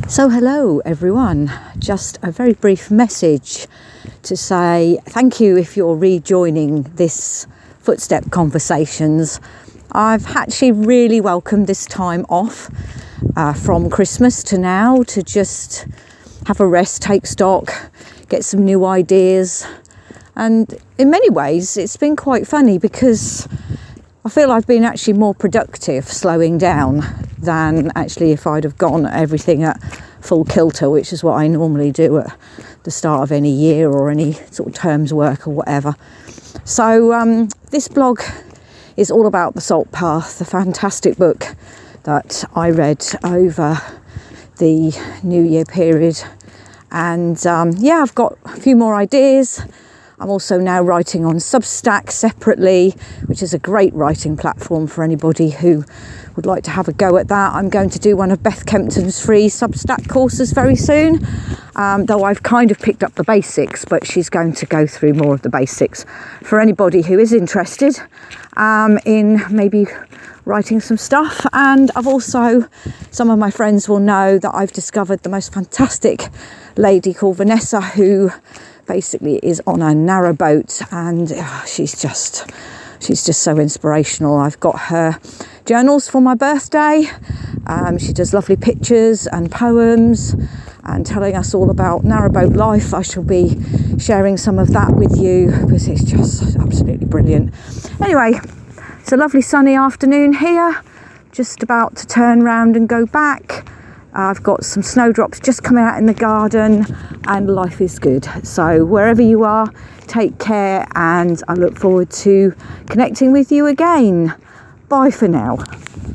So hello everyone, just a very brief message to say thank you if you're rejoining this Footstep Conversations. I've actually really welcomed this time off from Christmas to now to just have a rest, take stock, get some new ideas, and in many ways it's been quite funny because I feel I've been actually more productive slowing down than actually if I'd have gone everything at full kilter, which is what I normally do at the start of any year or any sort of term's work or whatever. So this blog is all about The Salt Path, the fantastic book that I read over the New Year period. And I've got a few more ideas. I'm also now writing on Substack separately, which is a great writing platform for anybody who would like to have a go at that. I'm going to do one of Beth Kempton's free Substack courses very soon, though I've kind of picked up the basics, but she's going to go through more of the basics for anybody who is interested in maybe writing some stuff. And I've also, some of my friends will know that I've discovered the most fantastic lady called Vanessa, who basically is on a narrowboat, and she's just so inspirational. I've got her journals for my birthday. She does lovely pictures and poems and telling us all about narrowboat life. I shall be sharing some of that with you because it's just absolutely brilliant. Anyway, it's a lovely sunny afternoon here, just about to turn round and go back. I've got some snowdrops just coming out in the garden and life is good. So wherever you are, take care, and I look forward to connecting with you again. Bye for now.